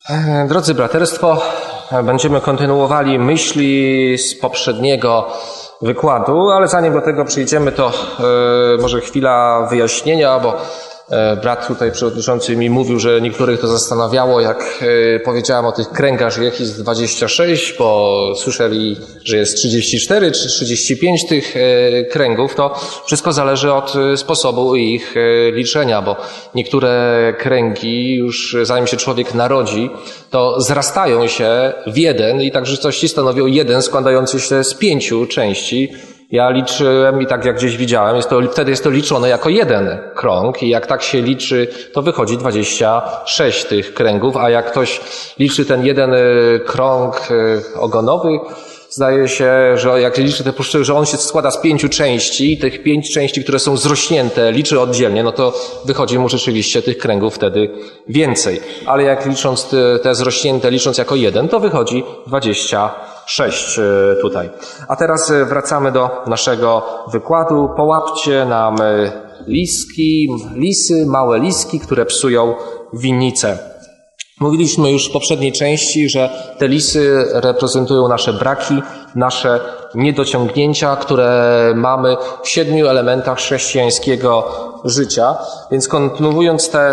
Drodzy braterstwo, będziemy kontynuowali myśli z poprzedniego wykładu, ale zanim do tego przyjdziemy, to może chwila wyjaśnienia, bo brat tutaj przewodniczący mi mówił, że niektórych to zastanawiało, jak powiedziałem o tych kręgach, że ich jest 26, bo słyszeli, że jest 34 czy 35 tych kręgów. To wszystko zależy od sposobu ich liczenia, bo niektóre kręgi już zanim się człowiek narodzi, to zrastają się w jeden i tak w rzeczywistości stanowią jeden składający się z 5 części. Ja liczyłem i tak jak gdzieś widziałem, wtedy jest to liczone jako jeden krąg i jak tak się liczy, to wychodzi 26 tych kręgów, a jak ktoś liczy ten jeden krąg ogonowy, zdaje się, że jak liczy te puszczy, że on się składa z 5 części i tych 5 części, które są zrośnięte, liczy oddzielnie, no to wychodzi mu rzeczywiście tych kręgów wtedy więcej. Ale jak licząc te zrośnięte, licząc jako jeden, to wychodzi 26 tutaj. A teraz wracamy do naszego wykładu. Połapcie nam lisy, małe liski, które psują winnicę. Mówiliśmy już w poprzedniej części, że te lisy reprezentują nasze braki, nasze niedociągnięcia, które mamy w 7 elementach chrześcijańskiego życia. Więc kontynuując te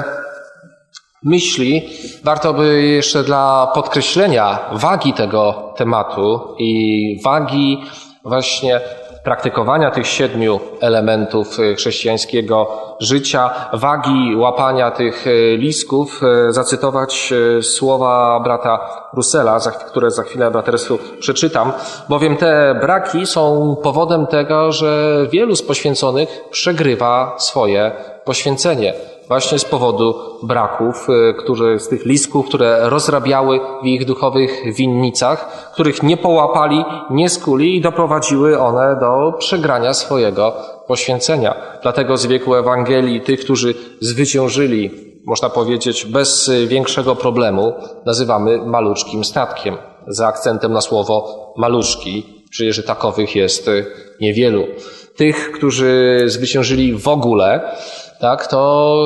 myśli, warto by jeszcze dla podkreślenia wagi tego tematu i wagi właśnie praktykowania tych 7 elementów chrześcijańskiego życia, wagi łapania tych listków, zacytować słowa brata Russella, które za chwilę braterstwu przeczytam, bowiem te braki są powodem tego, że wielu z poświęconych przegrywa swoje poświęcenie. Właśnie z powodu braków, z tych listków, które rozrabiały w ich duchowych winnicach, których nie połapali, nie skuli i doprowadziły one do przegrania swojego poświęcenia. Dlatego z wieku Ewangelii tych, którzy zwyciężyli, można powiedzieć, bez większego problemu, nazywamy maluczkim statkiem. Za akcentem na słowo maluczki, przecież takowych jest niewielu. Tych, którzy zwyciężyli w ogóle, tak, to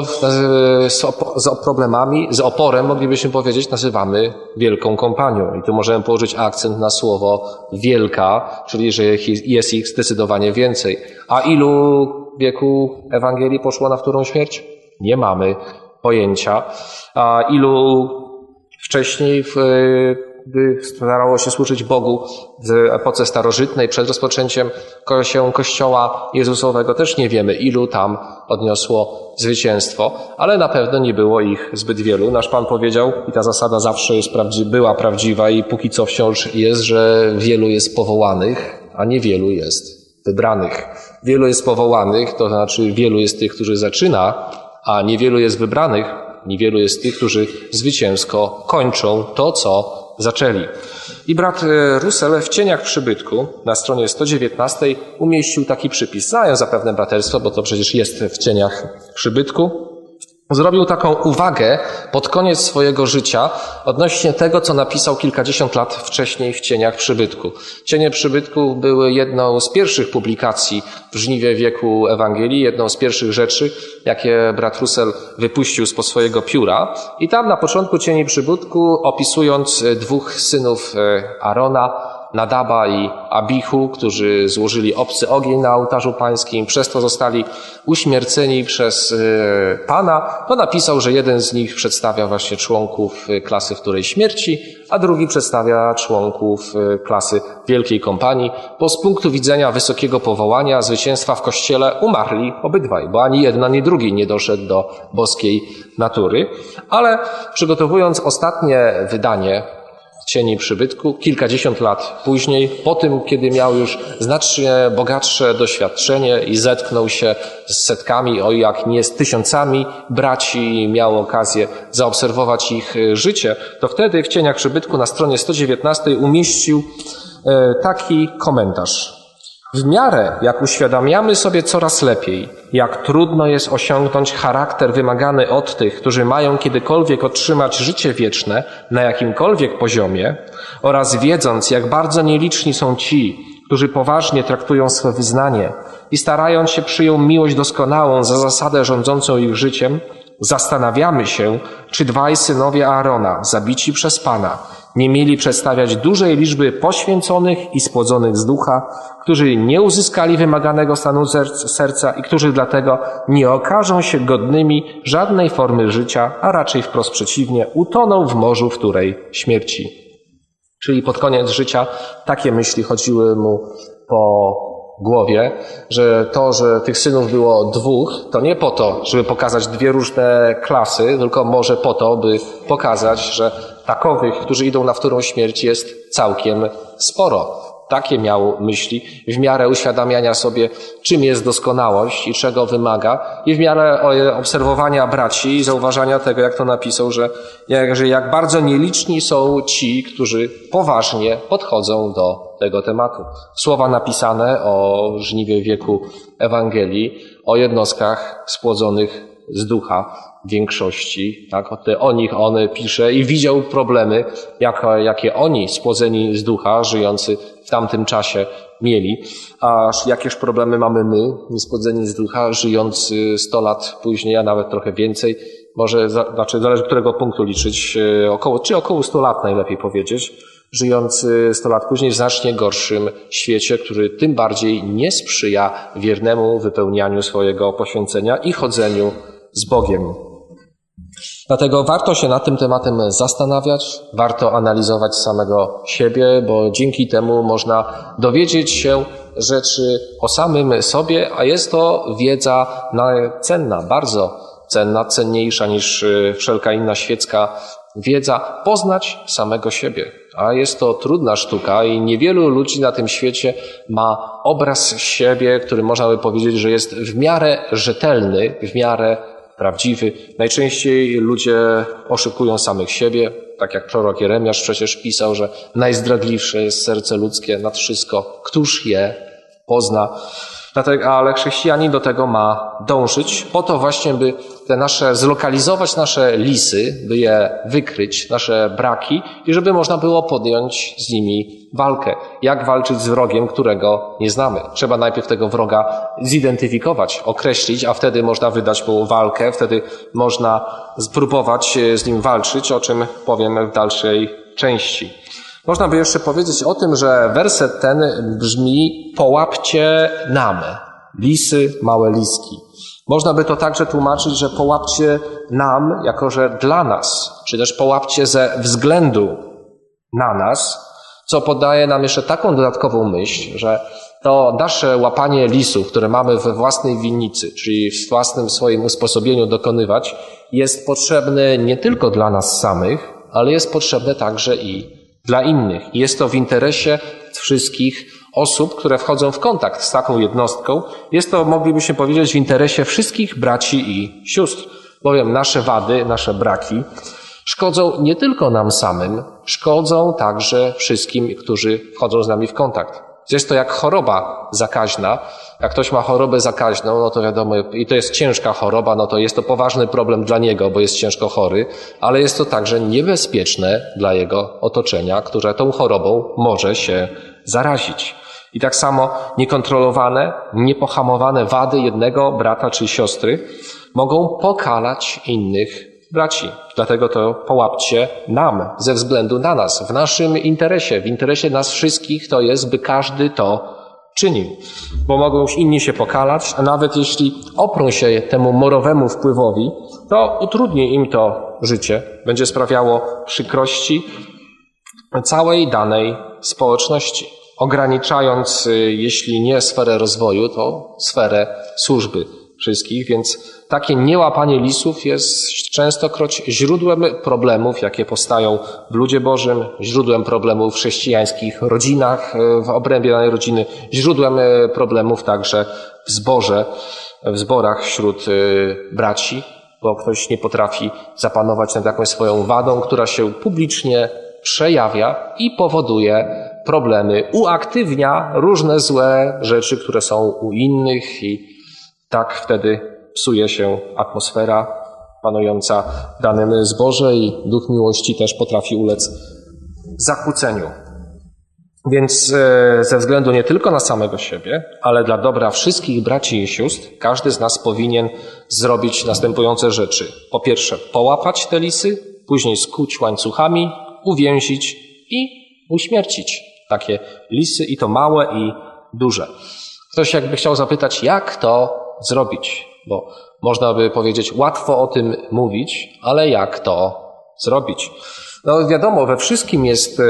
z problemami, z oporem, moglibyśmy powiedzieć, nazywamy wielką kompanią. I tu możemy położyć akcent na słowo wielka, czyli że jest ich zdecydowanie więcej. A ilu w wieku Ewangelii poszło na wtórną śmierć? Nie mamy pojęcia. A ilu wcześniej gdy starało się służyć Bogu w epoce starożytnej, przed rozpoczęciem się Kościoła Jezusowego, też nie wiemy, ilu tam odniosło zwycięstwo, ale na pewno nie było ich zbyt wielu. Nasz Pan powiedział, i ta zasada zawsze była prawdziwa i póki co wciąż jest, że wielu jest powołanych, a niewielu jest wybranych. Wielu jest powołanych, to znaczy wielu jest tych, którzy zaczyna, a niewielu jest wybranych, niewielu jest tych, którzy zwycięsko kończą to, co zaczęli. I brat Russell w Cieniach przybytku na stronie 119 umieścił taki przypis. Znają zapewne braterstwo, bo to przecież jest w Cieniach przybytku. Zrobił taką uwagę pod koniec swojego życia odnośnie tego, co napisał kilkadziesiąt lat wcześniej w Cieniach przybytku. Cienie przybytku były jedną z pierwszych publikacji w żniwie wieku Ewangelii, jedną z pierwszych rzeczy, jakie brat Russell wypuścił spod swojego pióra. I tam na początku Cieni przybytku, opisując 2 synów Arona, Nadaba i Abichu, którzy złożyli obcy ogień na ołtarzu pańskim, przez to zostali uśmierceni przez Pana, to napisał, że jeden z nich przedstawia właśnie członków klasy wtórej śmierci, a drugi przedstawia członków klasy wielkiej kompanii, bo z punktu widzenia wysokiego powołania, zwycięstwa w Kościele umarli obydwaj, bo ani jeden, ani drugi nie doszedł do boskiej natury. Ale przygotowując ostatnie wydanie Cieni przybytku, kilkadziesiąt lat później, po tym, kiedy miał już znacznie bogatsze doświadczenie i zetknął się z setkami, o jak nie z tysiącami braci, miał okazję zaobserwować ich życie, to wtedy w Cieniach przybytku na stronie 119 umieścił taki komentarz. W miarę jak uświadamiamy sobie coraz lepiej, jak trudno jest osiągnąć charakter wymagany od tych, którzy mają kiedykolwiek otrzymać życie wieczne na jakimkolwiek poziomie, oraz wiedząc, jak bardzo nieliczni są ci, którzy poważnie traktują swe wyznanie i starając się przyjąć miłość doskonałą za zasadę rządzącą ich życiem, Zastanawiamy się, czy dwaj synowie Aarona, zabici przez Pana, nie mieli przedstawiać dużej liczby poświęconych i spłodzonych z ducha, którzy nie uzyskali wymaganego stanu serca i którzy dlatego nie okażą się godnymi żadnej formy życia, a raczej wprost przeciwnie, utoną w morzu wtórej śmierci. Czyli pod koniec życia takie myśli chodziły mu po głowie, że to, że tych synów było dwóch, to nie po to, żeby pokazać dwie różne klasy, tylko może po to, by pokazać, że takowych, którzy idą na wtórą śmierć, jest całkiem sporo. Takie miał myśli w miarę uświadamiania sobie, czym jest doskonałość i czego wymaga, i w miarę obserwowania braci i zauważania tego, jak to napisał, że jak bardzo nieliczni są ci, którzy poważnie podchodzą do tego tematu. Słowa napisane o żniwie wieku Ewangelii, o jednostkach spłodzonych z ducha w większości, tak, o nich on pisze i widział problemy, jakie oni, spłodzeni z ducha, żyjący w tamtym czasie, mieli. A jakież problemy mamy my, spłodzeni z ducha, żyjący 100 lat później, a nawet trochę więcej, zależy którego punktu liczyć, około 100 lat najlepiej powiedzieć, żyjący 100 lat później w znacznie gorszym świecie, który tym bardziej nie sprzyja wiernemu wypełnianiu swojego poświęcenia i chodzeniu z Bogiem. Dlatego warto się nad tym tematem zastanawiać, warto analizować samego siebie, bo dzięki temu można dowiedzieć się rzeczy o samym sobie, a jest to wiedza cenna, bardzo cenna, cenniejsza niż wszelka inna świecka wiedza, poznać samego siebie. A jest to trudna sztuka i niewielu ludzi na tym świecie ma obraz siebie, który można by powiedzieć, że jest w miarę rzetelny, w miarę prawdziwy. Najczęściej ludzie oszukują samych siebie, tak jak prorok Jeremiasz przecież pisał, że najzdradliwsze jest serce ludzkie nad wszystko, któż je pozna. Ale chrześcijanin do tego ma dążyć, po to właśnie, by zlokalizować nasze lisy, by je wykryć, nasze braki i żeby można było podjąć z nimi walkę. Jak walczyć z wrogiem, którego nie znamy? Trzeba najpierw tego wroga zidentyfikować, określić, a wtedy można wydać mu walkę, wtedy można spróbować z nim walczyć, o czym powiem w dalszej części. Można by jeszcze powiedzieć o tym, że werset ten brzmi: połapcie nam, lisy, małe liski. Można by to także tłumaczyć, że połapcie nam, jako że dla nas, czy też połapcie ze względu na nas, co podaje nam jeszcze taką dodatkową myśl, że to nasze łapanie lisów, które mamy we własnej winnicy, czyli w własnym swoim usposobieniu dokonywać, jest potrzebne nie tylko dla nas samych, ale jest potrzebne także i dla innych. Jest to w interesie wszystkich osób, które wchodzą w kontakt z taką jednostką. Jest to, moglibyśmy powiedzieć, w interesie wszystkich braci i sióstr, bowiem nasze wady, nasze braki szkodzą nie tylko nam samym, szkodzą także wszystkim, którzy wchodzą z nami w kontakt. Jest to jak choroba zakaźna. Jak ktoś ma chorobę zakaźną, no to wiadomo, i to jest ciężka choroba, no to jest to poważny problem dla niego, bo jest ciężko chory, ale jest to także niebezpieczne dla jego otoczenia, które tą chorobą może się zarazić. I tak samo niekontrolowane, niepohamowane wady jednego brata czy siostry mogą pokalać innych braci. Dlatego to połapcie nam, ze względu na nas, w naszym interesie, w interesie nas wszystkich to jest, by każdy to czynił. Bo mogą inni się pokalać, a nawet jeśli oprą się temu morowemu wpływowi, to utrudni im to życie, będzie sprawiało przykrości całej danej społeczności, ograniczając, jeśli nie sferę rozwoju, to sferę służby wszystkich, więc takie niełapanie lisów jest częstokroć źródłem problemów, jakie powstają w ludzie Bożym, źródłem problemów w chrześcijańskich rodzinach, w obrębie danej rodziny, źródłem problemów także w zborach wśród braci, bo ktoś nie potrafi zapanować nad jakąś swoją wadą, która się publicznie przejawia i powoduje problemy, uaktywnia różne złe rzeczy, które są u innych i tak wtedy psuje się atmosfera panująca w danym zborze i duch miłości też potrafi ulec zakłóceniu. Więc ze względu nie tylko na samego siebie, ale dla dobra wszystkich braci i sióstr, każdy z nas powinien zrobić następujące rzeczy. Po pierwsze, połapać te lisy, później skuć łańcuchami, uwięzić i uśmiercić takie lisy, i to małe, i duże. Ktoś jakby chciał zapytać, jak to zrobić? Bo można by powiedzieć, łatwo o tym mówić, ale jak to zrobić? No wiadomo, we wszystkim jest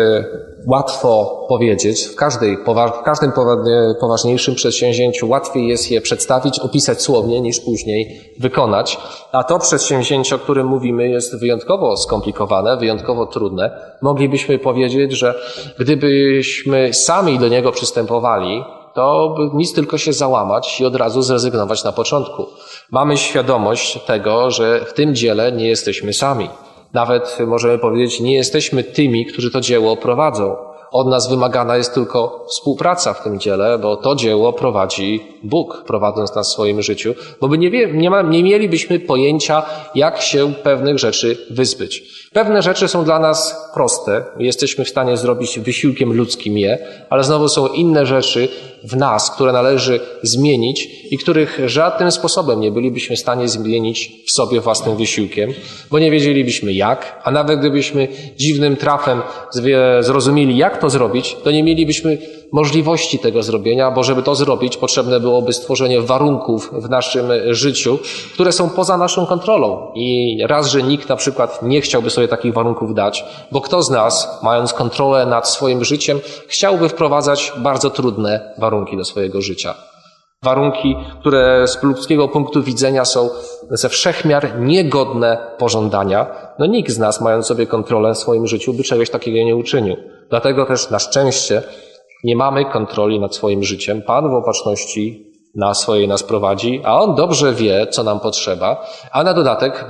łatwo powiedzieć, w każdym poważniejszym przedsięwzięciu łatwiej jest je przedstawić, opisać słownie, niż później wykonać. A to przedsięwzięcie, o którym mówimy, jest wyjątkowo skomplikowane, wyjątkowo trudne. Moglibyśmy powiedzieć, że gdybyśmy sami do niego przystępowali, to by nic tylko się załamać i od razu zrezygnować na początku. Mamy świadomość tego, że w tym dziele nie jesteśmy sami. Nawet możemy powiedzieć, nie jesteśmy tymi, którzy to dzieło prowadzą. Od nas wymagana jest tylko współpraca w tym dziele, bo to dzieło prowadzi Bóg, prowadząc nas w swoim życiu, bo nie mielibyśmy pojęcia, jak się pewnych rzeczy wyzbyć. Pewne rzeczy są dla nas proste, jesteśmy w stanie zrobić wysiłkiem ludzkim je, ale znowu są inne rzeczy w nas, które należy zmienić i których żadnym sposobem nie bylibyśmy w stanie zmienić w sobie własnym wysiłkiem, bo nie wiedzielibyśmy jak, a nawet gdybyśmy dziwnym trafem zrozumieli, jak to zrobić, to nie mielibyśmy możliwości tego zrobienia, bo żeby to zrobić, potrzebne byłoby stworzenie warunków w naszym życiu, które są poza naszą kontrolą. I raz, że nikt na przykład nie chciałby sobie takich warunków dać, bo kto z nas, mając kontrolę nad swoim życiem, chciałby wprowadzać bardzo trudne warunki do swojego życia. Warunki, które z ludzkiego punktu widzenia są ze wszechmiar niegodne pożądania. No nikt z nas, mając sobie kontrolę w swoim życiu, by czegoś takiego nie uczynił. Dlatego też na szczęście nie mamy kontroli nad swoim życiem. Pan w opatrzności nas prowadzi, a On dobrze wie, co nam potrzeba, a na dodatek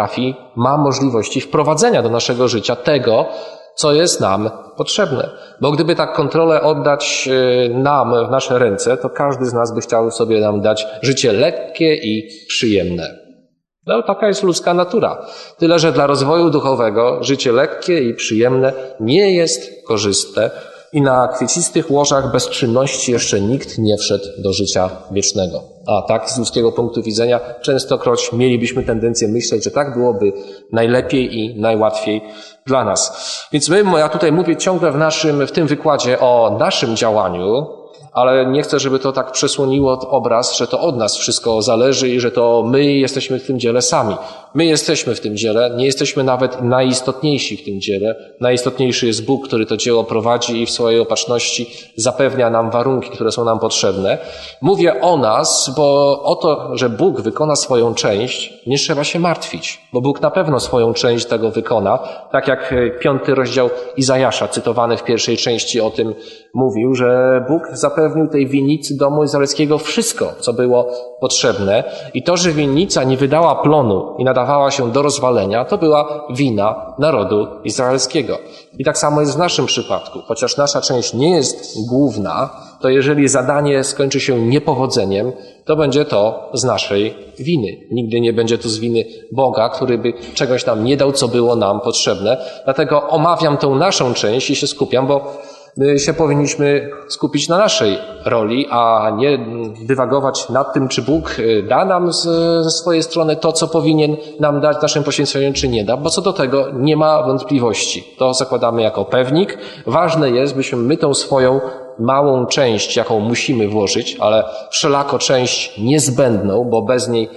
ma możliwości wprowadzenia do naszego życia tego, co jest nam potrzebne. Bo gdyby tak kontrolę oddać nam w nasze ręce, to każdy z nas by chciał sobie nam dać życie lekkie i przyjemne. No, taka jest ludzka natura. Tyle, że dla rozwoju duchowego życie lekkie i przyjemne nie jest korzystne i na kwiecistych łożach bezczynności jeszcze nikt nie wszedł do życia wiecznego. A tak z ludzkiego punktu widzenia częstokroć mielibyśmy tendencję myśleć, że tak byłoby najlepiej i najłatwiej dla nas. Więc ja tutaj mówię ciągle w tym wykładzie o naszym działaniu, ale nie chcę, żeby to tak przesłoniło obraz, że to od nas wszystko zależy i że to my jesteśmy w tym dziele sami. My jesteśmy w tym dziele, nie jesteśmy nawet najistotniejsi w tym dziele. Najistotniejszy jest Bóg, który to dzieło prowadzi i w swojej opatrzności zapewnia nam warunki, które są nam potrzebne. Mówię o nas, bo o to, że Bóg wykona swoją część, nie trzeba się martwić, bo Bóg na pewno swoją część tego wykona, tak jak 5 rozdział Izajasza, cytowany w pierwszej części, o tym mówił, że Bóg zapewnił tej winnicy domu izraelskiego wszystko, co było potrzebne i to, że winnica nie wydała plonu i nadawała się do rozwalenia, to była wina narodu izraelskiego. I tak samo jest w naszym przypadku. Chociaż nasza część nie jest główna, to jeżeli zadanie skończy się niepowodzeniem, to będzie to z naszej winy. Nigdy nie będzie to z winy Boga, który by czegoś nam nie dał, co było nam potrzebne. Dlatego omawiam tą naszą część i się skupiam, bo my się powinniśmy skupić na naszej roli, a nie dywagować nad tym, czy Bóg da nam ze swojej strony to, co powinien nam dać w naszym poświęceniu, czy nie da, bo co do tego nie ma wątpliwości. To zakładamy jako pewnik. Ważne jest, byśmy my tą swoją małą część, jaką musimy włożyć, ale wszelako część niezbędną, bo bez niej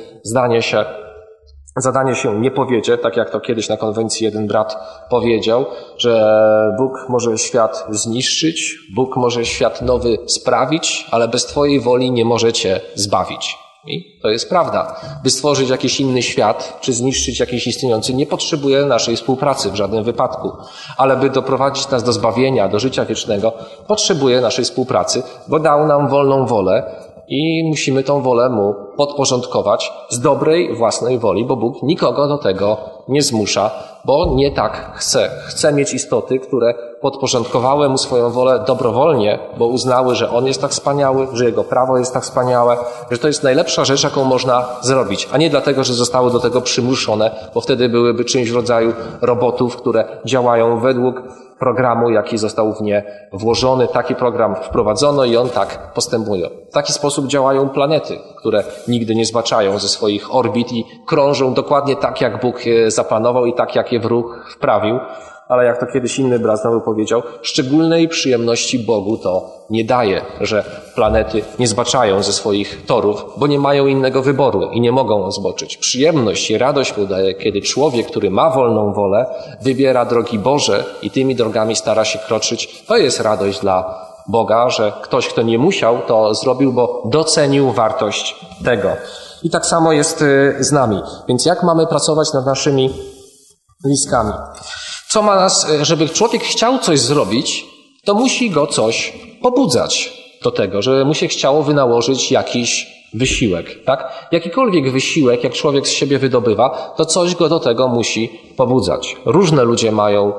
zadanie się nie powiedzie, tak jak to kiedyś na konwencji jeden brat powiedział, że Bóg może świat zniszczyć, Bóg może świat nowy sprawić, ale bez Twojej woli nie może Cię zbawić. I to jest prawda. By stworzyć jakiś inny świat, czy zniszczyć jakiś istniejący, nie potrzebuje naszej współpracy w żadnym wypadku. Ale by doprowadzić nas do zbawienia, do życia wiecznego, potrzebuje naszej współpracy, bo dał nam wolną wolę i musimy tą wolę Mu podporządkować z dobrej własnej woli, bo Bóg nikogo do tego nie zmusza, bo nie tak chce. Chce mieć istoty, które podporządkowały mu swoją wolę dobrowolnie, bo uznały, że on jest tak wspaniały, że jego prawo jest tak wspaniałe, że to jest najlepsza rzecz, jaką można zrobić, a nie dlatego, że zostały do tego przymuszone, bo wtedy byłyby czymś w rodzaju robotów, które działają według programu, jaki został w nie włożony. Taki program wprowadzono i on tak postępuje. W taki sposób działają planety, które nigdy nie zbaczają ze swoich orbit i krążą dokładnie tak, jak Bóg je zaplanował i tak, jak je w ruch wprawił. Ale jak to kiedyś inny brat znowu powiedział, szczególnej przyjemności Bogu to nie daje, że planety nie zbaczają ze swoich torów, bo nie mają innego wyboru i nie mogą zboczyć. Przyjemność i radość mu daje, kiedy człowiek, który ma wolną wolę, wybiera drogi Boże i tymi drogami stara się kroczyć. To jest radość dla Boga, że ktoś, kto nie musiał, to zrobił, bo docenił wartość tego. I tak samo jest z nami. Więc jak mamy pracować nad naszymi listkami? Co ma nas, żeby człowiek chciał coś zrobić, to musi go coś pobudzać do tego, żeby mu się chciało wynałożyć jakiś wysiłek, tak? Jakikolwiek wysiłek, jak człowiek z siebie wydobywa, to coś go do tego musi pobudzać. Różne ludzie mają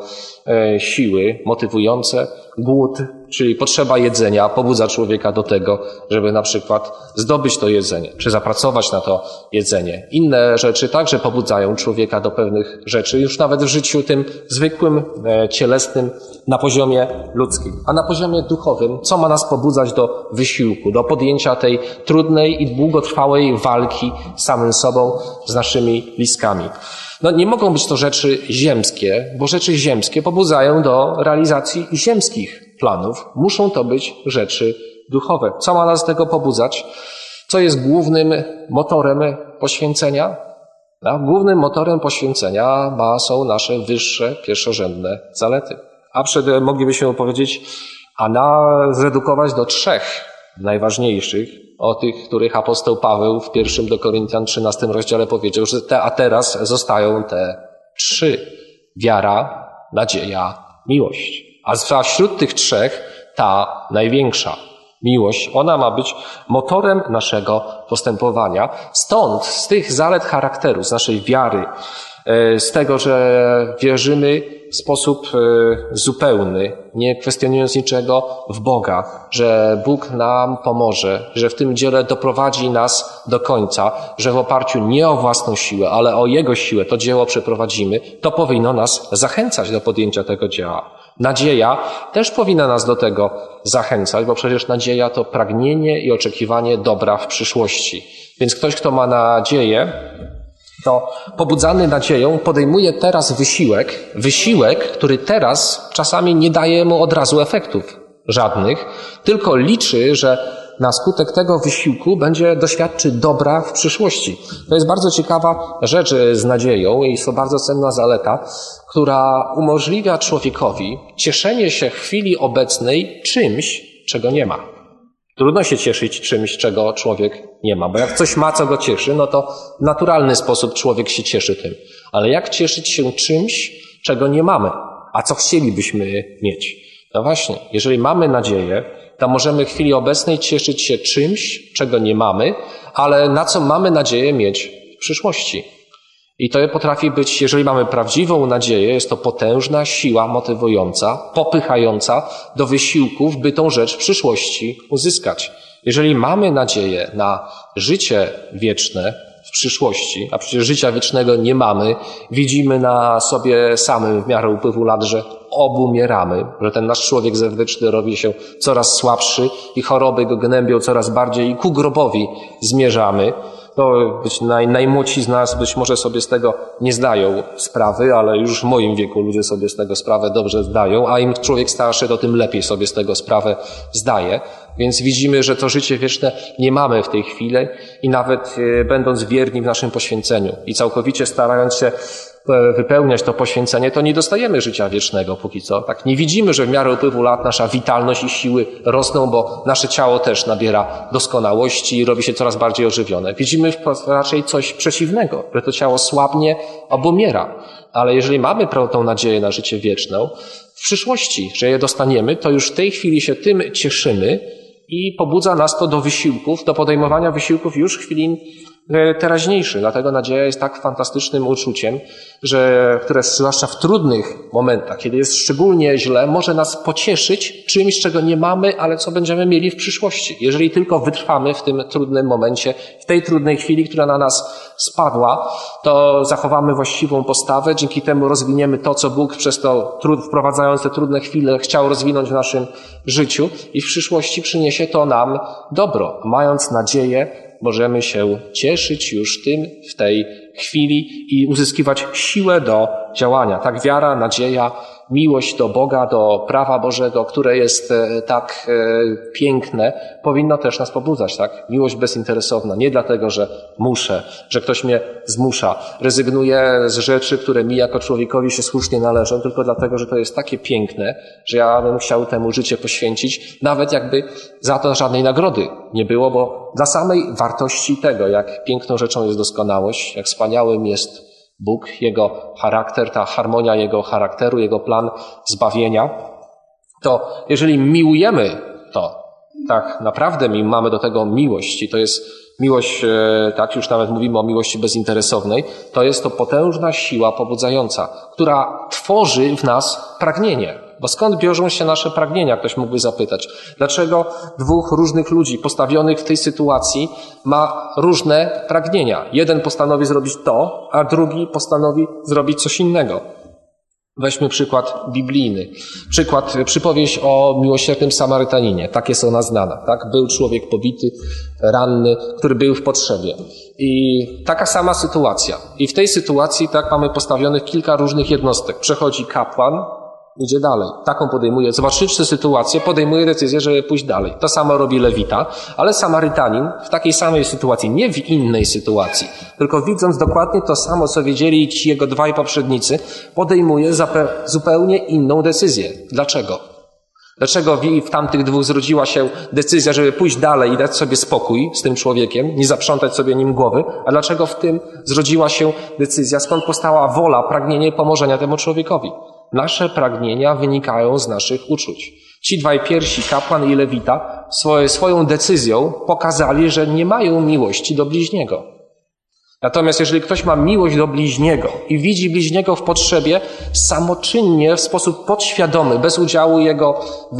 siły motywujące, głód, czyli potrzeba jedzenia, pobudza człowieka do tego, żeby na przykład zdobyć to jedzenie, czy zapracować na to jedzenie. Inne rzeczy także pobudzają człowieka do pewnych rzeczy, już nawet w życiu tym zwykłym, cielesnym, na poziomie ludzkim. A na poziomie duchowym, co ma nas pobudzać do wysiłku, do podjęcia tej trudnej i długotrwałej walki z samym sobą, z naszymi listkami? No nie mogą być to rzeczy ziemskie, bo rzeczy ziemskie pobudzają do realizacji ziemskich planów. Muszą to być rzeczy duchowe. Co ma nas do tego pobudzać? Co jest głównym motorem poświęcenia? Głównym motorem poświęcenia są nasze wyższe, pierwszorzędne zalety. A moglibyśmy powiedzieć, zredukować do 3 najważniejszych, o tych, których apostoł Paweł w 1 do Koryntian 13 rozdziale powiedział, że teraz zostają te 3. Wiara, nadzieja, miłość. A wśród tych 3 ta największa. Miłość, ona ma być motorem naszego postępowania. Stąd, z tych zalet charakteru, z naszej wiary, z tego, że wierzymy w sposób zupełny, nie kwestionując niczego w Boga, że Bóg nam pomoże, że w tym dziele doprowadzi nas do końca, że w oparciu nie o własną siłę, ale o Jego siłę to dzieło przeprowadzimy, to powinno nas zachęcać do podjęcia tego dzieła. Nadzieja też powinna nas do tego zachęcać, bo przecież nadzieja to pragnienie i oczekiwanie dobra w przyszłości. Więc ktoś, kto ma nadzieję, to pobudzany nadzieją podejmuje teraz wysiłek, który teraz czasami nie daje mu od razu efektów żadnych, tylko liczy, że na skutek tego wysiłku doświadczy dobra w przyszłości. To jest bardzo ciekawa rzecz z nadzieją i jest to bardzo cenna zaleta, która umożliwia człowiekowi cieszenie się w chwili obecnej czymś, czego nie ma. Trudno się cieszyć czymś, czego człowiek nie ma, bo jak coś ma, co go cieszy, no to w naturalny sposób człowiek się cieszy tym. Ale jak cieszyć się czymś, czego nie mamy, a co chcielibyśmy mieć? No właśnie, jeżeli mamy nadzieję, to możemy w chwili obecnej cieszyć się czymś, czego nie mamy, ale na co mamy nadzieję mieć w przyszłości. I to potrafi być, jeżeli mamy prawdziwą nadzieję, jest to potężna siła motywująca, popychająca do wysiłków, by tą rzecz w przyszłości uzyskać. Jeżeli mamy nadzieję na życie wieczne w przyszłości, a przecież życia wiecznego nie mamy, widzimy na sobie samym w miarę upływu lat, że obumieramy, że ten nasz człowiek zewnętrzny robi się coraz słabszy i choroby go gnębią coraz bardziej i ku grobowi zmierzamy. To najmłodsi z nas być może sobie z tego nie zdają sprawy, ale już w moim wieku ludzie sobie z tego sprawę dobrze zdają, a im człowiek starszy, to tym lepiej sobie z tego sprawę zdaje. Więc widzimy, że to życie wieczne nie mamy w tej chwili i nawet będąc wierni w naszym poświęceniu i całkowicie starając się wypełniać to poświęcenie, to nie dostajemy życia wiecznego póki co. Tak nie widzimy, że w miarę upływu lat nasza witalność i siły rosną, bo nasze ciało też nabiera doskonałości i robi się coraz bardziej ożywione. Widzimy raczej coś przeciwnego, że to ciało słabnie, obumiera. Ale jeżeli mamy tą nadzieję na życie wieczne, w przyszłości, że je dostaniemy, to już w tej chwili się tym cieszymy i pobudza nas to do wysiłków, do podejmowania wysiłków już w chwili teraźniejszy. Dlatego nadzieja jest tak fantastycznym uczuciem, które zwłaszcza w trudnych momentach, kiedy jest szczególnie źle, może nas pocieszyć czymś, czego nie mamy, ale co będziemy mieli w przyszłości. Jeżeli tylko wytrwamy w tym trudnym momencie, w tej trudnej chwili, która na nas spadła, to zachowamy właściwą postawę, dzięki temu rozwiniemy to, co Bóg przez to, wprowadzając te trudne chwile, chciał rozwinąć w naszym życiu i w przyszłości przyniesie to nam dobro. Mając nadzieję, możemy się cieszyć już tym w tej chwili i uzyskiwać siłę do działania. Tak wiara, nadzieja, miłość do Boga, do prawa Bożego, które jest tak piękne, powinno też nas pobudzać, tak? Miłość bezinteresowna. Nie dlatego, że muszę, że ktoś mnie zmusza, rezygnuję z rzeczy, które mi jako człowiekowi się słusznie należą, tylko dlatego, że to jest takie piękne, że ja bym chciał temu życie poświęcić, nawet jakby za to żadnej nagrody nie było, bo dla samej wartości tego, jak piękną rzeczą jest doskonałość, jak wspaniałym jest Bóg, Jego charakter, ta harmonia Jego charakteru, Jego plan zbawienia, to jeżeli miłujemy to, tak naprawdę mamy do tego miłość i to jest miłość, tak już nawet mówimy o miłości bezinteresownej, to jest to potężna siła pobudzająca, która tworzy w nas pragnienie. Bo skąd biorą się nasze pragnienia, ktoś mógłby zapytać. Dlaczego dwóch różnych ludzi postawionych w tej sytuacji ma różne pragnienia? Jeden postanowi zrobić to, a drugi postanowi zrobić coś innego. Weźmy przykład biblijny. Przypowieść o miłosiernym Samarytaninie. Tak jest ona znana. Tak? Był człowiek pobity, ranny, który był w potrzebie. I taka sama sytuacja. I w tej sytuacji tak mamy postawionych kilka różnych jednostek. Przechodzi kapłan, idzie dalej. Taką podejmuje, zobaczywszy sytuację, podejmuje decyzję, żeby pójść dalej. To samo robi Lewita, ale Samarytanin w takiej samej sytuacji, nie w innej sytuacji, tylko widząc dokładnie to samo, co wiedzieli ci jego dwaj poprzednicy, podejmuje zupełnie inną decyzję. Dlaczego? Dlaczego w tamtych dwóch zrodziła się decyzja, żeby pójść dalej i dać sobie spokój z tym człowiekiem, nie zaprzątać sobie nim głowy, a dlaczego w tym zrodziła się decyzja, skąd powstała wola, pragnienie pomożenia temu człowiekowi? Nasze pragnienia wynikają z naszych uczuć. Ci dwaj pierwsi, kapłan i Lewita, swoją decyzją pokazali, że nie mają miłości do bliźniego. Natomiast jeżeli ktoś ma miłość do bliźniego i widzi bliźniego w potrzebie, samoczynnie, w sposób podświadomy, bez udziału jego,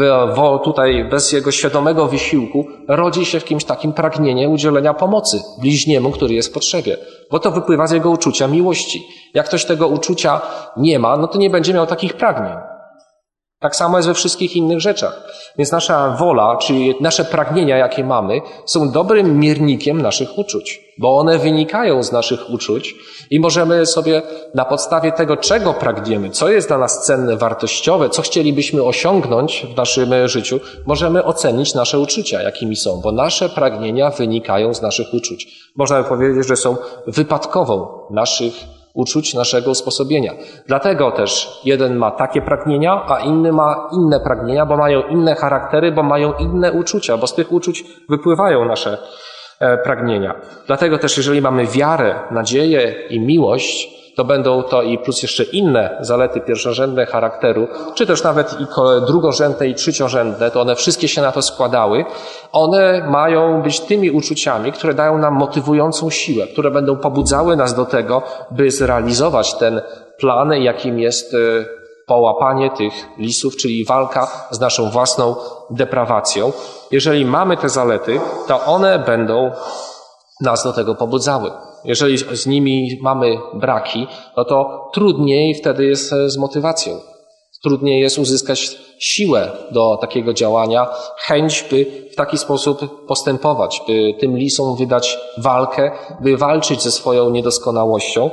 bez jego świadomego wysiłku, rodzi się w kimś takim pragnienie udzielenia pomocy bliźniemu, który jest w potrzebie. Bo to wypływa z jego uczucia miłości. Jak ktoś tego uczucia nie ma, no to nie będzie miał takich pragnień. Tak samo jest we wszystkich innych rzeczach. Więc nasza wola, czyli nasze pragnienia, jakie mamy, są dobrym miernikiem naszych uczuć, bo one wynikają z naszych uczuć i możemy sobie na podstawie tego, czego pragniemy, co jest dla nas cenne, wartościowe, co chcielibyśmy osiągnąć w naszym życiu, możemy ocenić nasze uczucia, jakimi są, bo nasze pragnienia wynikają z naszych uczuć. Można by powiedzieć, że są wypadkową naszych uczuć, naszego usposobienia. Dlatego też jeden ma takie pragnienia, a inny ma inne pragnienia, bo mają inne charaktery, bo mają inne uczucia, bo z tych uczuć wypływają nasze pragnienia. Dlatego też jeżeli mamy wiarę, nadzieję i miłość, to będą to i plus jeszcze inne zalety pierwszorzędne charakteru, czy też nawet i drugorzędne i trzeciorzędne, to one wszystkie się na to składały. One mają być tymi uczuciami, które dają nam motywującą siłę, które będą pobudzały nas do tego, by zrealizować ten plan, jakim jest połapanie tych lisów, czyli walka z naszą własną deprawacją. Jeżeli mamy te zalety, to one będą nas do tego pobudzały. Jeżeli z nimi mamy braki, no to trudniej wtedy jest z motywacją. Trudniej jest uzyskać siłę do takiego działania, chęć, by w taki sposób postępować, by tym lisom wydać walkę, by walczyć ze swoją niedoskonałością.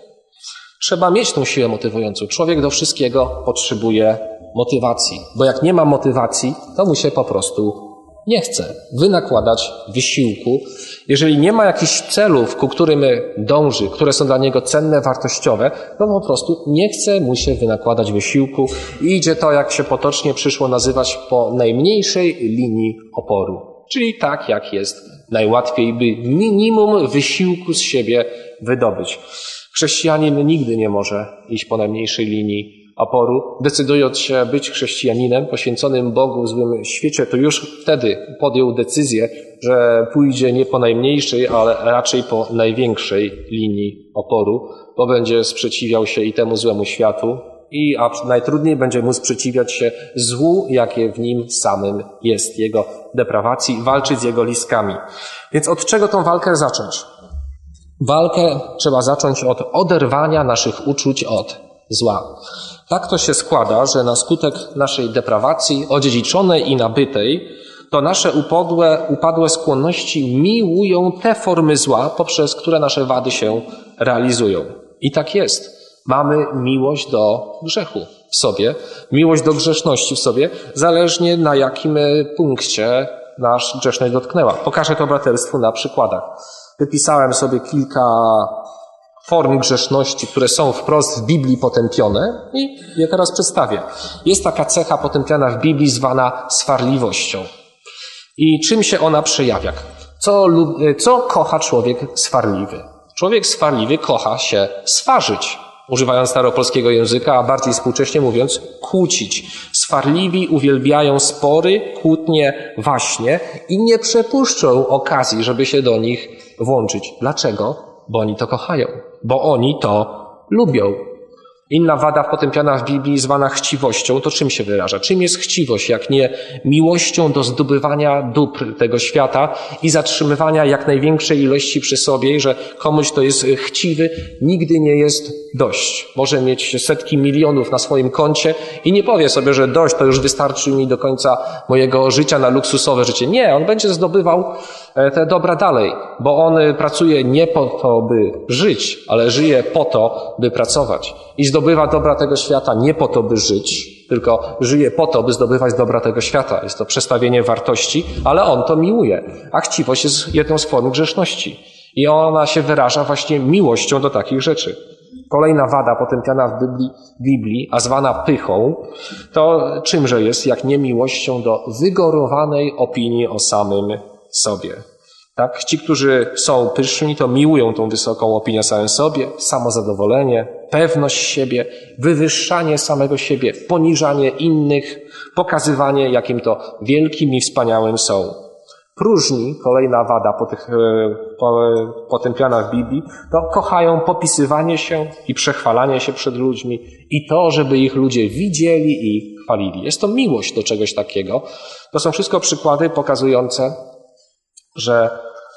Trzeba mieć tą siłę motywującą. Człowiek do wszystkiego potrzebuje motywacji, bo jak nie ma motywacji, to mu się po prostu nie chce wynakładać wysiłku. Jeżeli nie ma jakichś celów, ku którym dąży, które są dla niego cenne, wartościowe, to po prostu nie chce mu się wynakładać wysiłku i idzie to, jak się potocznie przyszło nazywać, po najmniejszej linii oporu. Czyli tak, jak jest najłatwiej, by minimum wysiłku z siebie wydobyć. Chrześcijanin nigdy nie może iść po najmniejszej linii oporu, decydując się być chrześcijaninem poświęconym Bogu w złym świecie, to już wtedy podjął decyzję, że pójdzie nie po najmniejszej, ale raczej po największej linii oporu, bo będzie sprzeciwiał się i temu złemu światu, a najtrudniej będzie mu sprzeciwiać się złu, jakie w nim samym jest, jego deprawacji, walczyć z jego listkami. Więc od czego tą walkę zacząć? Walkę trzeba zacząć od oderwania naszych uczuć od zła. Tak to się składa, że na skutek naszej deprawacji, odziedziczonej i nabytej, to nasze upadłe skłonności miłują te formy zła, poprzez które nasze wady się realizują. I tak jest. Mamy miłość do grzechu w sobie, miłość do grzeszności w sobie, zależnie na jakim punkcie nasz grzeszność dotknęła. Pokażę to braterstwu na przykładach. Wypisałem sobie kilka form grzeszności, które są wprost w Biblii potępione i je teraz przedstawię. Jest taka cecha potępiana w Biblii zwana swarliwością. I czym się ona przejawia? Co kocha człowiek swarliwy? Człowiek swarliwy kocha się swarzyć, używając staropolskiego języka, a bardziej współcześnie mówiąc kłócić. Swarliwi uwielbiają spory, kłótnie, waśnie i nie przepuszczą okazji, żeby się do nich włączyć. Dlaczego? Bo oni to kochają, bo oni to lubią. Inna wada potępiana w Biblii zwana chciwością, to czym się wyraża? Czym jest chciwość, jak nie miłością do zdobywania dóbr tego świata i zatrzymywania jak największej ilości przy sobie, że komuś, kto jest chciwy, nigdy nie jest dość. Może mieć setki milionów na swoim koncie i nie powie sobie, że dość, to już wystarczy mi do końca mojego życia na luksusowe życie. Nie, on będzie zdobywał te dobra dalej, bo on pracuje nie po to, by żyć, ale żyje po to, by pracować. I zdobywa dobra tego świata nie po to, by żyć, tylko żyje po to, by zdobywać dobra tego świata. Jest to przestawienie wartości, ale on to miłuje. A chciwość jest jedną z form grzeszności. I ona się wyraża właśnie miłością do takich rzeczy. Kolejna wada potępiana w Biblii, a zwana pychą, to czymże jest, jak nie miłością do wygórowanej opinii o samym sobie. Tak? Ci, którzy są pyszni, to miłują tą wysoką opinię o samym sobie, samozadowolenie, pewność siebie, wywyższanie samego siebie, poniżanie innych, pokazywanie, jakim to wielkim i wspaniałym są. Próżni, kolejna wada potępiana w Biblii, to kochają popisywanie się i przechwalanie się przed ludźmi i to, żeby ich ludzie widzieli i chwalili. Jest to miłość do czegoś takiego. To są wszystko przykłady pokazujące, że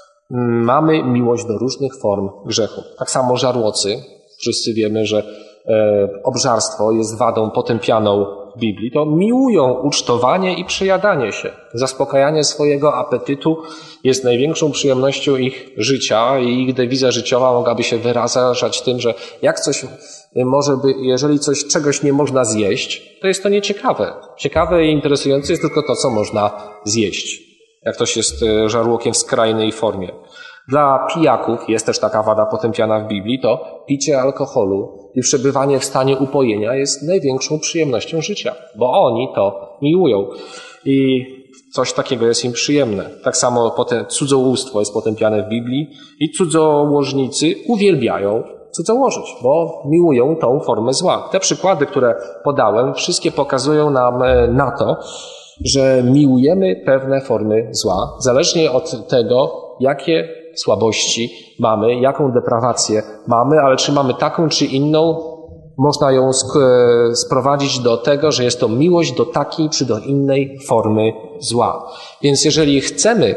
mamy miłość do różnych form grzechu. Tak samo żarłocy. Wszyscy wiemy, że obżarstwo jest wadą potępianą w Biblii. To miłują ucztowanie i przejadanie się. Zaspokajanie swojego apetytu jest największą przyjemnością ich życia i ich dewiza życiowa mogłaby się wyrażać tym, że jak coś jeżeli czegoś nie można zjeść, to jest to nieciekawe. Ciekawe i interesujące jest tylko to, co można zjeść. Jak ktoś jest żarłokiem w skrajnej formie. Dla pijaków jest też taka wada potępiana w Biblii, to picie alkoholu i przebywanie w stanie upojenia jest największą przyjemnością życia, bo oni to miłują i coś takiego jest im przyjemne. Tak samo cudzołóstwo jest potępiane w Biblii i cudzołożnicy uwielbiają cudzołożyć, bo miłują tą formę zła. Te przykłady, które podałem, wszystkie pokazują nam na to, że miłujemy pewne formy zła, zależnie od tego, jakie słabości mamy, jaką deprawację mamy, ale czy mamy taką czy inną, można ją sprowadzić do tego, że jest to miłość do takiej czy do innej formy zła. Więc jeżeli chcemy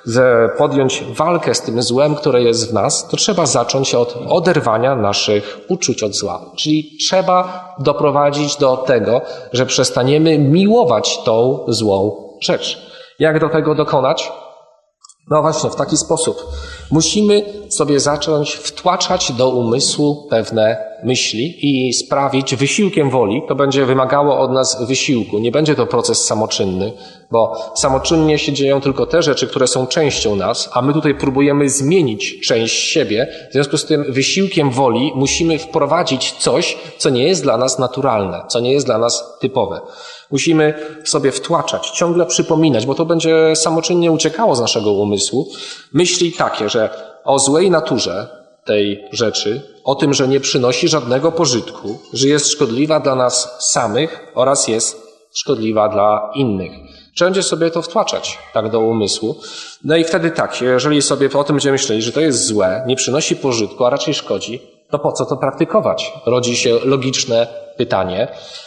podjąć walkę z tym złem, które jest w nas, to trzeba zacząć od oderwania naszych uczuć od zła. Czyli trzeba doprowadzić do tego, że przestaniemy miłować tą złą rzecz. Jak do tego dokonać? No właśnie, w taki sposób. Musimy sobie zacząć wtłaczać do umysłu pewne myśli i sprawić wysiłkiem woli, to będzie wymagało od nas wysiłku. Nie będzie to proces samoczynny, bo samoczynnie się dzieją tylko te rzeczy, które są częścią nas, a my tutaj próbujemy zmienić część siebie. W związku z tym wysiłkiem woli musimy wprowadzić coś, co nie jest dla nas naturalne, co nie jest dla nas typowe. Musimy sobie wtłaczać, ciągle przypominać, bo to będzie samoczynnie uciekało z naszego umysłu. Myśli takie, że o złej naturze, tej rzeczy, o tym, że nie przynosi żadnego pożytku, że jest szkodliwa dla nas samych oraz jest szkodliwa dla innych. Trzeba będzie sobie to wtłaczać tak do umysłu. No i wtedy tak, jeżeli sobie o tym będziemy myśleli, że to jest złe, nie przynosi pożytku, a raczej szkodzi, to po co to praktykować? Rodzi się logiczne pytanie.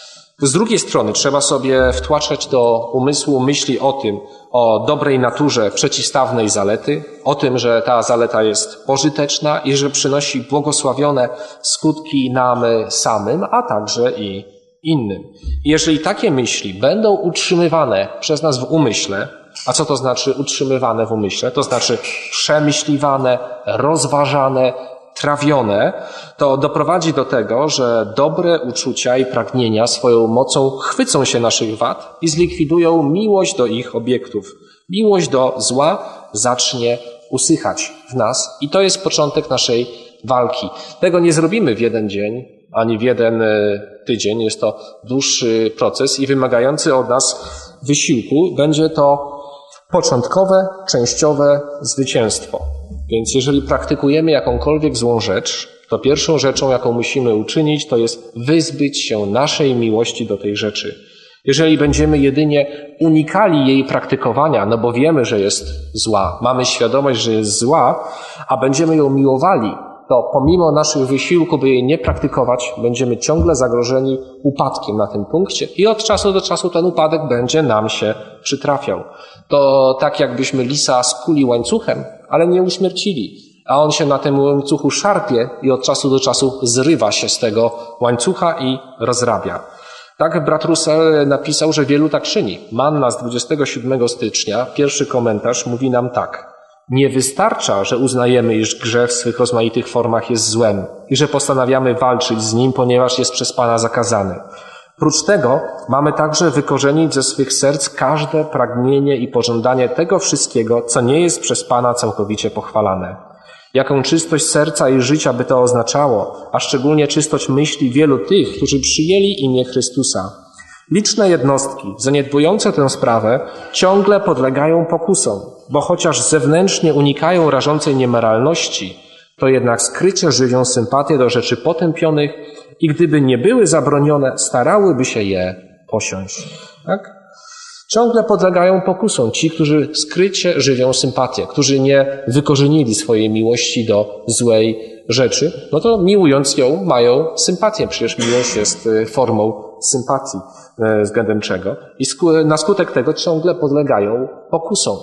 Z drugiej strony trzeba sobie wtłaczać do umysłu myśli o tym, o dobrej naturze przeciwstawnej zalety, o tym, że ta zaleta jest pożyteczna i że przynosi błogosławione skutki nam samym, a także i innym. I jeżeli takie myśli będą utrzymywane przez nas w umyśle, a co to znaczy utrzymywane w umyśle? To znaczy przemyśliwane, rozważane, trawione, to doprowadzi do tego, że dobre uczucia i pragnienia swoją mocą chwycą się naszych wad i zlikwidują miłość do ich obiektów. Miłość do zła zacznie usychać w nas i to jest początek naszej walki. Tego nie zrobimy w jeden dzień, ani w jeden tydzień. Jest to dłuższy proces i wymagający od nas wysiłku. Będzie to początkowe, częściowe zwycięstwo. Więc jeżeli praktykujemy jakąkolwiek złą rzecz, to pierwszą rzeczą, jaką musimy uczynić, to jest wyzbyć się naszej miłości do tej rzeczy. Jeżeli będziemy jedynie unikali jej praktykowania, no bo wiemy, że jest zła, mamy świadomość, że jest zła, a będziemy ją miłowali, to pomimo naszych wysiłków, by jej nie praktykować, będziemy ciągle zagrożeni upadkiem na tym punkcie i od czasu do czasu ten upadek będzie nam się przytrafiał. To tak jakbyśmy lisa skuli łańcuchem, ale nie uśmiercili, a on się na tym łańcuchu szarpie i od czasu do czasu zrywa się z tego łańcucha i rozrabia. Tak brat Russell napisał, że wielu tak czyni. Manna z 27 stycznia, pierwszy komentarz mówi nam tak. Nie wystarcza, że uznajemy, iż grzech w swych rozmaitych formach jest złem i że postanawiamy walczyć z nim, ponieważ jest przez Pana zakazany. Prócz tego mamy także wykorzenić ze swych serc każde pragnienie i pożądanie tego wszystkiego, co nie jest przez Pana całkowicie pochwalane. Jaką czystość serca i życia by to oznaczało, a szczególnie czystość myśli wielu tych, którzy przyjęli imię Chrystusa. Liczne jednostki, zaniedbujące tę sprawę, ciągle podlegają pokusom, bo chociaż zewnętrznie unikają rażącej niemoralności, to jednak skrycie żywią sympatię do rzeczy potępionych i gdyby nie były zabronione, starałyby się je posiąść. Tak? Ciągle podlegają pokusom ci, którzy skrycie żywią sympatię, którzy nie wykorzenili swojej miłości do złej rzeczy, no to miłując ją mają sympatię. Przecież miłość jest formą sympatii względem czego. I na skutek tego ciągle podlegają pokusom.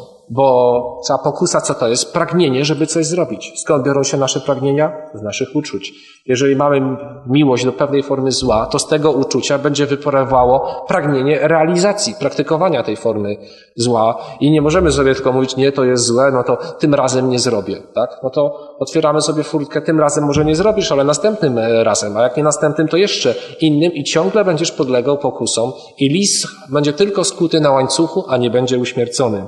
Bo ta pokusa co to jest? Pragnienie, żeby coś zrobić. Skąd biorą się nasze pragnienia? Z naszych uczuć. Jeżeli mamy miłość do pewnej formy zła, to z tego uczucia będzie wypływało pragnienie realizacji, praktykowania tej formy zła. I nie możemy sobie tylko mówić, nie, to jest złe, no to tym razem nie zrobię. Tak? No to otwieramy sobie furtkę, tym razem może nie zrobisz, ale następnym razem. A jak nie następnym, to jeszcze innym i ciągle będziesz podlegał pokusom i lis będzie tylko skuty na łańcuchu, a nie będzie uśmiercony.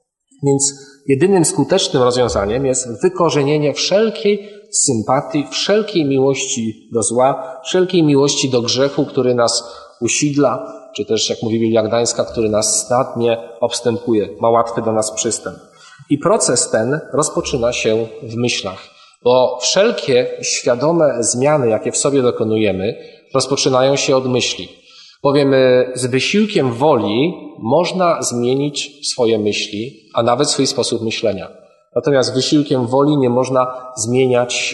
Więc jedynym skutecznym rozwiązaniem jest wykorzenienie wszelkiej sympatii, wszelkiej miłości do zła, wszelkiej miłości do grzechu, który nas usidla, czy też, jak mówi Biblia Gdańska, który nas snadnie obstępuje, ma łatwy do nas przystęp. I proces ten rozpoczyna się w myślach, bo wszelkie świadome zmiany, jakie w sobie dokonujemy, rozpoczynają się od myśli. Bowiem z wysiłkiem woli można zmienić swoje myśli, a nawet swój sposób myślenia. Natomiast wysiłkiem woli nie można zmieniać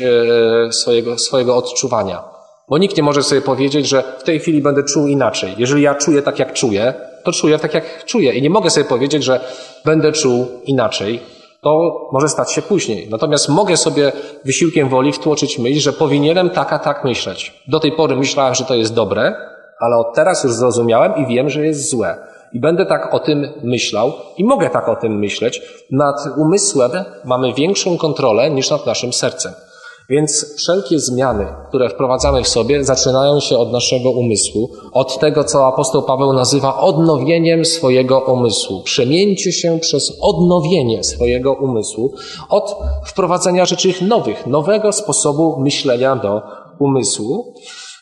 swojego odczuwania. Bo nikt nie może sobie powiedzieć, że w tej chwili będę czuł inaczej. Jeżeli ja czuję tak, jak czuję, to czuję tak, jak czuję. I nie mogę sobie powiedzieć, że będę czuł inaczej. To może stać się później. Natomiast mogę sobie wysiłkiem woli wtłoczyć myśl, że powinienem tak, a tak myśleć. Do tej pory myślałem, że to jest dobre, ale od teraz już zrozumiałem i wiem, że jest złe. I będę tak o tym myślał i mogę tak o tym myśleć. Nad umysłem mamy większą kontrolę niż nad naszym sercem. Więc wszelkie zmiany, które wprowadzamy w sobie, zaczynają się od naszego umysłu, od tego, co apostoł Paweł nazywa odnowieniem swojego umysłu. Przemieńcie się przez odnowienie swojego umysłu, od wprowadzenia rzeczy nowych, nowego sposobu myślenia do umysłu.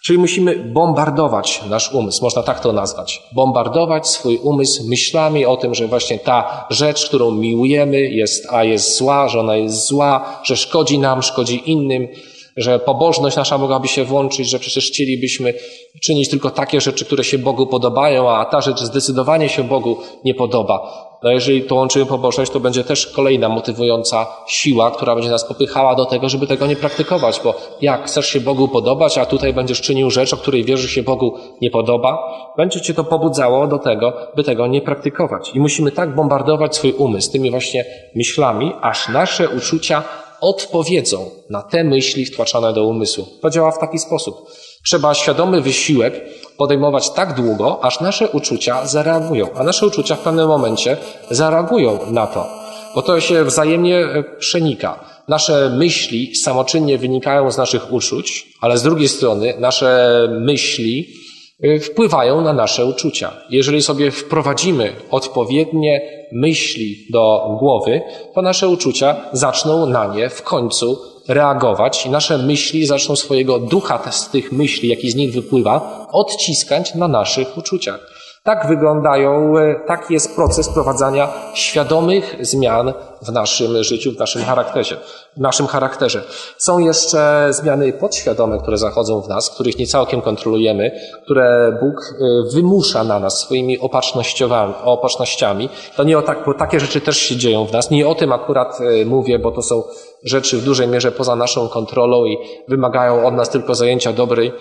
Czyli musimy bombardować nasz umysł, można tak to nazwać. Bombardować swój umysł myślami o tym, że właśnie ta rzecz, którą miłujemy jest zła, że ona jest zła, że szkodzi nam, szkodzi innym, że pobożność nasza mogłaby się włączyć, że przecież chcielibyśmy czynić tylko takie rzeczy, które się Bogu podobają, a ta rzecz zdecydowanie się Bogu nie podoba. No jeżeli połączymy pobożność, to będzie też kolejna motywująca siła, która będzie nas popychała do tego, żeby tego nie praktykować, bo jak chcesz się Bogu podobać, a tutaj będziesz czynił rzecz, o której wiesz, że się Bogu nie podoba, będzie cię to pobudzało do tego, by tego nie praktykować. I musimy tak bombardować swój umysł tymi właśnie myślami, aż nasze uczucia odpowiedzą na te myśli wtłaczane do umysłu. To działa w taki sposób. Trzeba świadomy wysiłek podejmować tak długo, aż nasze uczucia zareagują. A nasze uczucia w pewnym momencie zareagują na to, bo to się wzajemnie przenika. Nasze myśli samoczynnie wynikają z naszych uczuć, ale z drugiej strony nasze myśli wpływają na nasze uczucia. Jeżeli sobie wprowadzimy odpowiednie myśli do głowy, to nasze uczucia zaczną na nie w końcu reagować i nasze myśli zaczną swojego ducha z tych myśli, jaki z nich wypływa, odciskać na naszych uczuciach. Taki jest proces wprowadzania świadomych zmian w naszym życiu, w naszym charakterze. Są jeszcze zmiany podświadome, które zachodzą w nas, których nie całkiem kontrolujemy, które Bóg wymusza na nas swoimi opatrznościami. To nie bo takie rzeczy też się dzieją w nas. Nie o tym akurat mówię, bo to są rzeczy w dużej mierze poza naszą kontrolą i wymagają od nas tylko zajęcia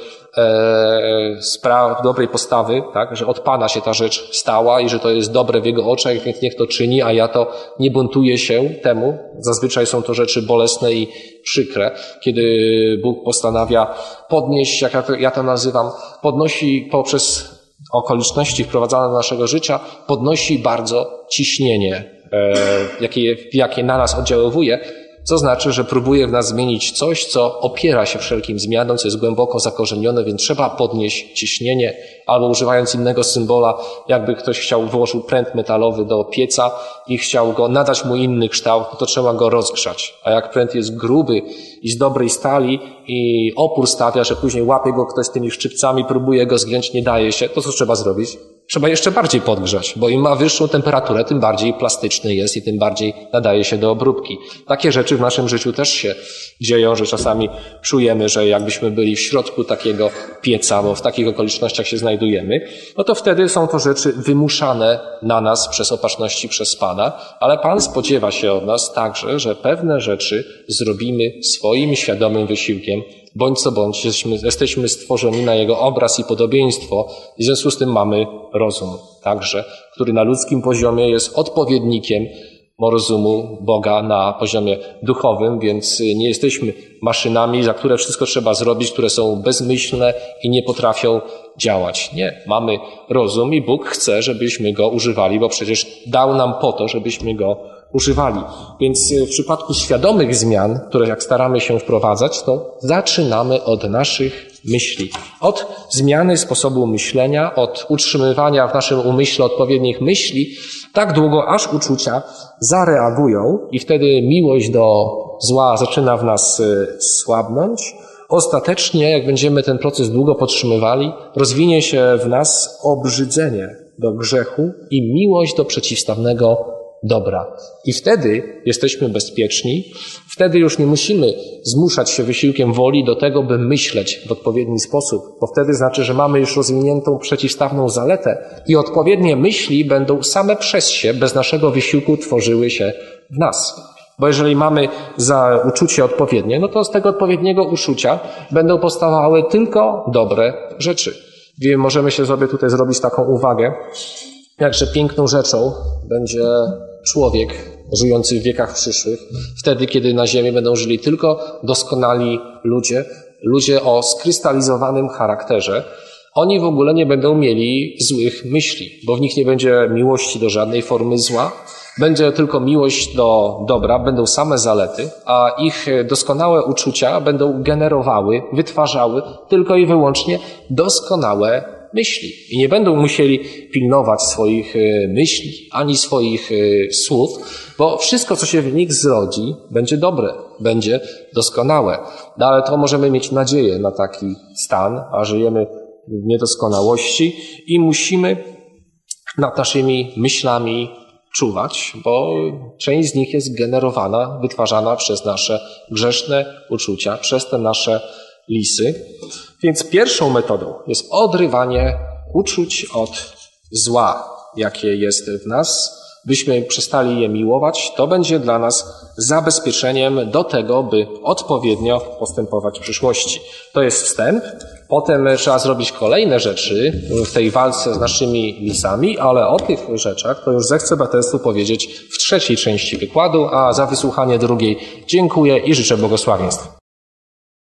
dobrej postawy, tak, że od Pana się ta rzecz stała i że to jest dobre w Jego oczach, więc niech to czyni, a ja to nie buntuję się temu. Zazwyczaj są to rzeczy bolesne i przykre, kiedy Bóg postanawia podnieść, jak ja to nazywam, podnosi poprzez okoliczności wprowadzane do naszego życia, podnosi bardzo ciśnienie, jakie na nas oddziaływuje, co znaczy, że próbuje w nas zmienić coś, co opiera się wszelkim zmianom, co jest głęboko zakorzenione, więc trzeba podnieść ciśnienie, albo używając innego symbola, jakby ktoś włożył pręt metalowy do pieca i chciał nadać mu inny kształt, to trzeba go rozgrzać. A jak pręt jest gruby i z dobrej stali i opór stawia, że później łapie go ktoś tymi szczypcami, próbuje go zgiąć, nie daje się, to co trzeba zrobić? Trzeba jeszcze bardziej podgrzać, bo im ma wyższą temperaturę, tym bardziej plastyczny jest i tym bardziej nadaje się do obróbki. Takie rzeczy w naszym życiu też się dzieją, że czasami czujemy, że jakbyśmy byli w środku takiego pieca, bo w takich okolicznościach się znajdujemy, no to wtedy są to rzeczy wymuszane na nas przez opatrzności, przez Pana, ale Pan spodziewa się od nas także, że pewne rzeczy zrobimy swoim świadomym wysiłkiem, bądź co bądź, jesteśmy stworzeni na Jego obraz i podobieństwo, w związku z tym mamy rozum, także, który na ludzkim poziomie jest odpowiednikiem rozumu Boga na poziomie duchowym, więc nie jesteśmy maszynami, za które wszystko trzeba zrobić, które są bezmyślne i nie potrafią działać. Nie, mamy rozum i Bóg chce, żebyśmy go używali, bo przecież dał nam po to, żebyśmy go używali. Więc w przypadku świadomych zmian, które jak staramy się wprowadzać, to zaczynamy od naszych myśli. Od zmiany sposobu myślenia, od utrzymywania w naszym umyśle odpowiednich myśli, tak długo, aż uczucia zareagują i wtedy miłość do zła zaczyna w nas słabnąć. Ostatecznie, jak będziemy ten proces długo podtrzymywali, rozwinie się w nas obrzydzenie do grzechu i miłość do przeciwstawnego dobra. I wtedy jesteśmy bezpieczni, wtedy już nie musimy zmuszać się wysiłkiem woli do tego, by myśleć w odpowiedni sposób, bo wtedy znaczy, że mamy już rozwiniętą przeciwstawną zaletę i odpowiednie myśli będą same przez się, bez naszego wysiłku tworzyły się w nas. Bo jeżeli mamy za uczucie odpowiednie, no to z tego odpowiedniego uczucia będą powstawały tylko dobre rzeczy. Możemy się sobie tutaj zrobić taką uwagę, jakże piękną rzeczą będzie człowiek żyjący w wiekach przyszłych, wtedy, kiedy na ziemi będą żyli tylko doskonali ludzie o skrystalizowanym charakterze. Oni w ogóle nie będą mieli złych myśli, bo w nich nie będzie miłości do żadnej formy zła, będzie tylko miłość do dobra, będą same zalety, a ich doskonałe uczucia będą generowały, wytwarzały tylko i wyłącznie doskonałe myśli i nie będą musieli pilnować swoich myśli ani swoich słów, bo wszystko, co się w nich zrodzi, będzie dobre, będzie doskonałe. No ale to możemy mieć nadzieję na taki stan, a żyjemy w niedoskonałości i musimy nad naszymi myślami czuwać, bo część z nich jest generowana, wytwarzana przez nasze grzeszne uczucia, przez te nasze lisy. Więc pierwszą metodą jest odrywanie uczuć od zła, jakie jest w nas. Byśmy przestali je miłować, to będzie dla nas zabezpieczeniem do tego, by odpowiednio postępować w przyszłości. To jest wstęp. Potem trzeba zrobić kolejne rzeczy w tej walce z naszymi lisami, ale o tych rzeczach to już zechcę braterstwu powiedzieć w trzeciej części wykładu, a za wysłuchanie drugiej dziękuję i życzę błogosławieństw.